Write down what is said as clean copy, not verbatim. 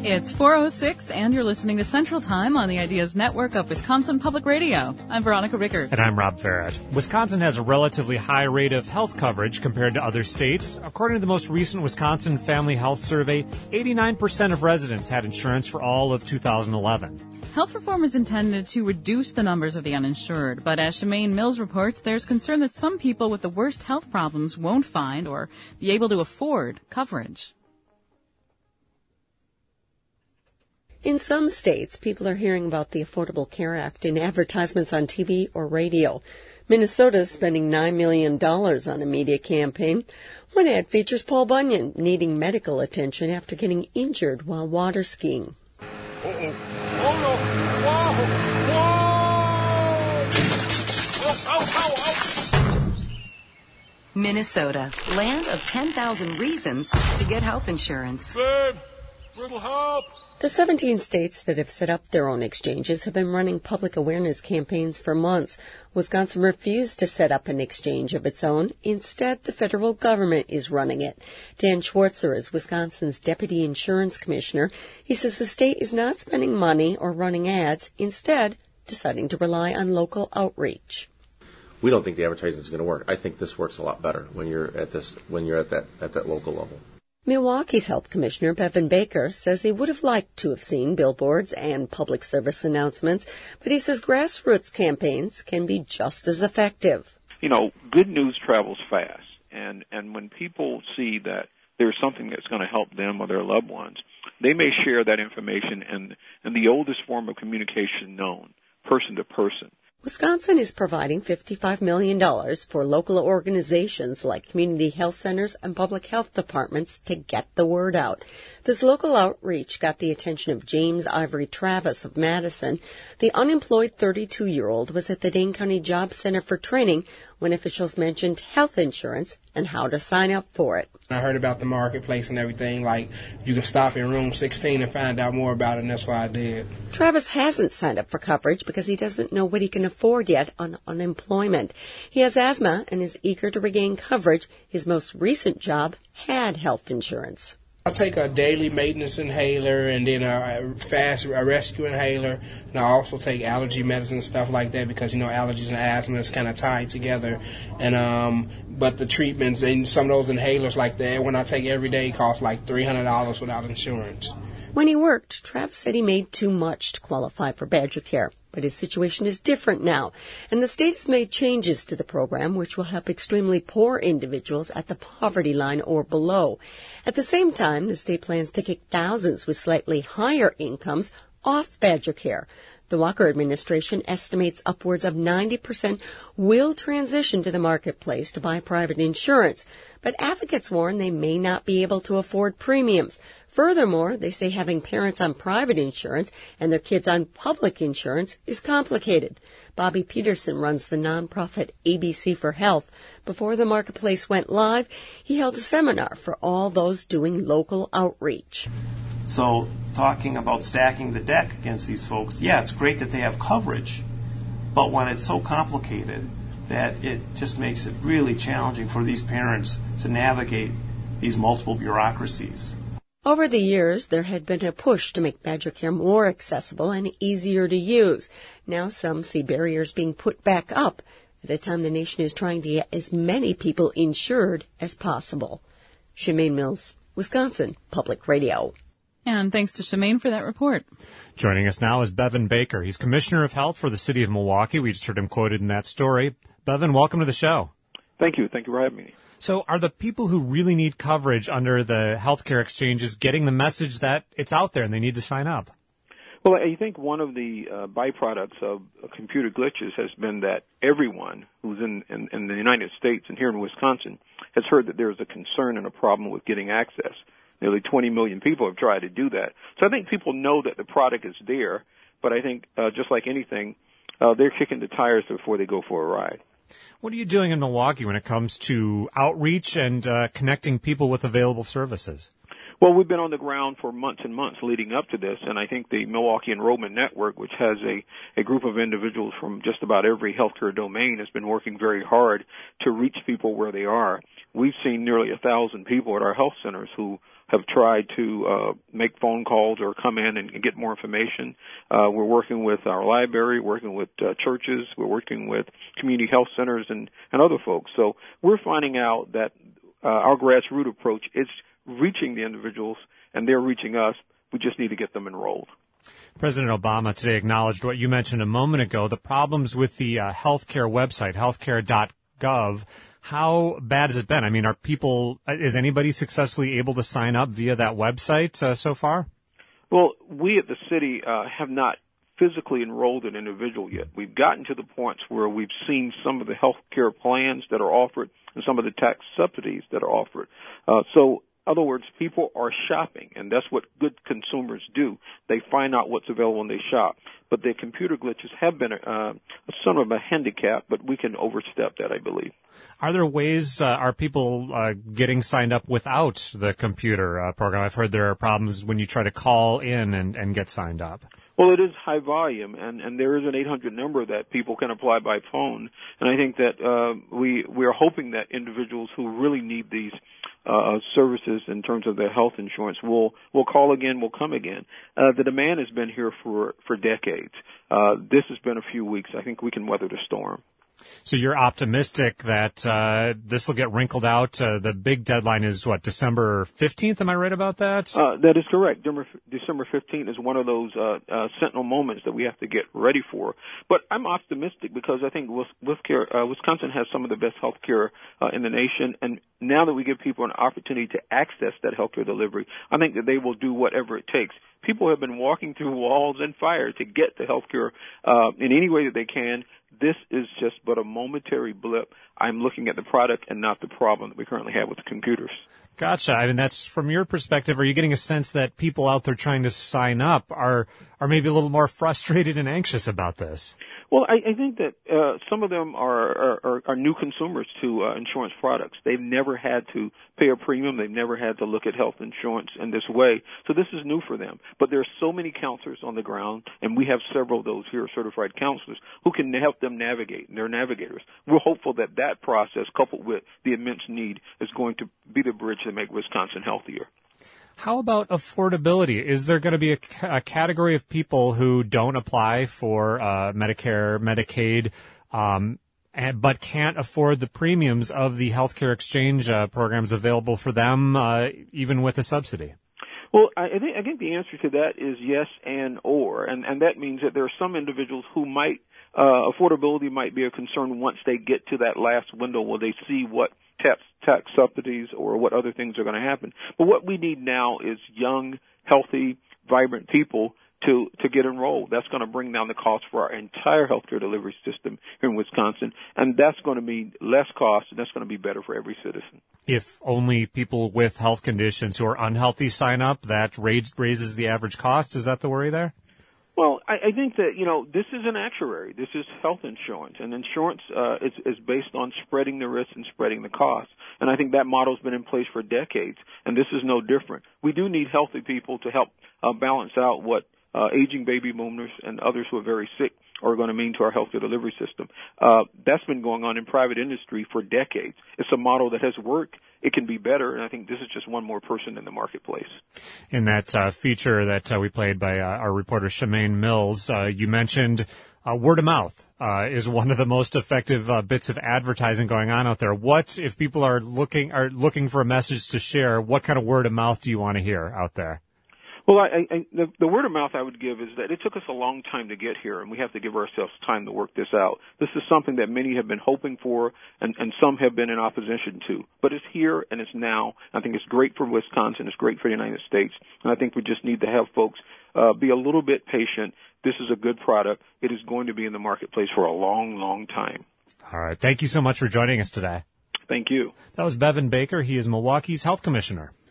It's 4:06, and you're listening to Central Time on the Ideas Network of Wisconsin Public Radio. I'm Veronica Rickert. And I'm Rob Farrett. Wisconsin has a relatively high rate of health coverage compared to other states. According to the most recent Wisconsin Family Health Survey, 89% of residents had insurance for all of 2011. Health reform is intended to reduce the numbers of the uninsured, but as Shemaine Mills reports, there's concern that some people with the worst health problems won't find or be able to afford coverage. In some states, people are hearing about the Affordable Care Act in advertisements on TV or radio. Minnesota is spending $9 million on a media campaign. One ad features Paul Bunyan needing medical attention after getting injured while water skiing. Uh-oh. Oh, no. Whoa. Whoa. Ow. Minnesota, land of 10,000 reasons to get health insurance. Babe, little help. The 17 states that have set up their own exchanges have been running public awareness campaigns for months. Wisconsin refused to set up an exchange of its own. Instead, the federal government is running it. Dan Schwartzer is Wisconsin's deputy insurance commissioner. He says the state is not spending money or running ads, instead deciding to rely on local outreach. We don't think the advertising is going to work. I think this works a lot better when you're at that local level. Milwaukee's health commissioner, Bevan Baker, says he would have liked to have seen billboards and public service announcements, but he says grassroots campaigns can be just as effective. You know, good news travels fast, and when people see that there's something that's going to help them or their loved ones, they may share that information in the oldest form of communication known, person to person. Wisconsin is providing $55 million for local organizations like community health centers and public health departments to get the word out. This local outreach got the attention of James Ivory Travis of Madison. The unemployed 32-year-old was at the Dane County Job Center for training when officials mentioned health insurance and how to sign up for it. I heard about the marketplace and everything, like you can stop in room 16 and find out more about it, and that's what I did. Travis hasn't signed up for coverage because he doesn't know what he can afford yet on unemployment. He has asthma and is eager to regain coverage. His most recent job had health insurance. I take a daily maintenance inhaler and then a rescue inhaler, and I also take allergy medicine and stuff like that because, you know, allergies and asthma is kind of tied together. And but the treatments and some of those inhalers like that, when I take every day, cost like $300 without insurance. When he worked, Travis said he made too much to qualify for Badger Care. But his situation is different now, and the state has made changes to the program which will help extremely poor individuals at the poverty line or below. At the same time, the state plans to kick thousands with slightly higher incomes off Badger Care. The Walker administration estimates upwards of 90% will transition to the marketplace to buy private insurance, but advocates warn they may not be able to afford premiums. Furthermore, they say having parents on private insurance and their kids on public insurance is complicated. Bobby Peterson runs the nonprofit ABC for Health. Before the marketplace went live, he held a seminar for all those doing local outreach. So talking about stacking the deck against these folks, yeah, it's great that they have coverage, but when it's so complicated that it just makes it really challenging for these parents to navigate these multiple bureaucracies. Over the years, there had been a push to make Badger Care more accessible and easier to use. Now some see barriers being put back up at a time the nation is trying to get as many people insured as possible. Shemaine Mills, Wisconsin Public Radio. And thanks to Shemaine for that report. Joining us now is Bevan Baker. He's Commissioner of Health for the City of Milwaukee. We just heard him quoted in that story. Bevan, welcome to the show. Thank you. Thank you for having me. So are the people who really need coverage under the healthcare exchanges getting the message that it's out there and they need to sign up? Well, I think one of the byproducts of computer glitches has been that everyone who's in the United States and here in Wisconsin has heard that there's a concern and a problem with getting access. Nearly 20 million people have tried to do that. So I think people know that the product is there, but I think just like anything, they're kicking the tires before they go for a ride. What are you doing in Milwaukee when it comes to outreach and connecting people with available services? Well, we've been on the ground for months and months leading up to this, and I think the Milwaukee Enrollment Network, which has a group of individuals from just about every healthcare domain, has been working very hard to reach people where they are. We've seen nearly 1,000 people at our health centers who have tried to make phone calls or come in and get more information. We're working with our library, working with churches, we're working with community health centers and other folks. So we're finding out that our grassroots approach is reaching the individuals, and they're reaching us. We just need to get them enrolled. President Obama today acknowledged what you mentioned a moment ago, the problems with the healthcare website, healthcare.gov. How bad has it been? I mean, is anybody successfully able to sign up via that website so far? Well, we at the city have not physically enrolled an individual yet. We've gotten to the points where we've seen some of the health care plans that are offered and some of the tax subsidies that are offered. So, in other words, people are shopping, and that's what good consumers do. They find out what's available and they shop. But the computer glitches have been some of a handicap, but we can overstep that, I believe. Are there ways, are people getting signed up without the computer program? I've heard there are problems when you try to call in and get signed up. Well, it is high volume, and there is an 800 number that people can apply by phone. And I think that we are hoping that individuals who really need these services in terms of their health insurance will call again, will come again. The demand has been here for decades. This has been a few weeks. I think we can weather the storm. So you're optimistic that this will get wrinkled out. The big deadline is, what, December 15th? Am I right about that? That is correct. December 15th is one of those sentinel moments that we have to get ready for. But I'm optimistic because I think Wisconsin has some of the best health care in the nation. And now that we give people an opportunity to access that health care delivery, I think that they will do whatever it takes. People have been walking through walls and fire to get to health care in any way that they can. This is just but a momentary blip. I'm looking at the product and not the problem that we currently have with the computers. Gotcha. I mean, that's from your perspective. Are you getting a sense that people out there trying to sign up are maybe a little more frustrated and anxious about this? Well, I think that some of them are new consumers to insurance products. They've never had to pay a premium. They've never had to look at health insurance in this way. So this is new for them. But there are so many counselors on the ground, and we have several of those here, certified counselors, who can help them navigate. They're navigators. We're hopeful that that process, coupled with the immense need, is going to be the bridge to make Wisconsin healthier. How about affordability? Is there going to be a category of people who don't apply for Medicare, Medicaid, but can't afford the premiums of the healthcare exchange programs available for them, even with a subsidy? Well, I think the answer to that is yes and that means that there are some individuals who might affordability might be a concern once they get to that last window where they see what tax subsidies or what other things are going to happen. But what we need now is young, healthy, vibrant people to get enrolled. That's going to bring down the cost for our entire healthcare delivery system here in Wisconsin, and that's going to mean less cost, and that's going to be better for every citizen. If only people with health conditions who are unhealthy sign up, that raises the average cost. Is that the worry there? Well, I think that, this is an actuary. This is health insurance. And insurance is based on spreading the risk and spreading the costs. And I think that model's been in place for decades. And this is no different. We do need healthy people to help balance out what aging baby boomers and others who are very sick are going to mean to our healthcare delivery system. That's been going on in private industry for decades. It's a model that has worked. It can be better, and I think this is just one more person in the marketplace. In that feature that we played by our reporter Shemaine Mills, you mentioned word of mouth is one of the most effective bits of advertising going on out there. What, if people are looking for a message to share, what kind of word of mouth do you want to hear out there? Well, the word of mouth I would give is that it took us a long time to get here, and we have to give ourselves time to work this out. This is something that many have been hoping for, and some have been in opposition to. But it's here, and it's now. I think it's great for Wisconsin. It's great for the United States. And I think we just need to have folks be a little bit patient. This is a good product. It is going to be in the marketplace for a long, long time. All right. Thank you so much for joining us today. Thank you. That was Bevan Baker. He is Milwaukee's health commissioner.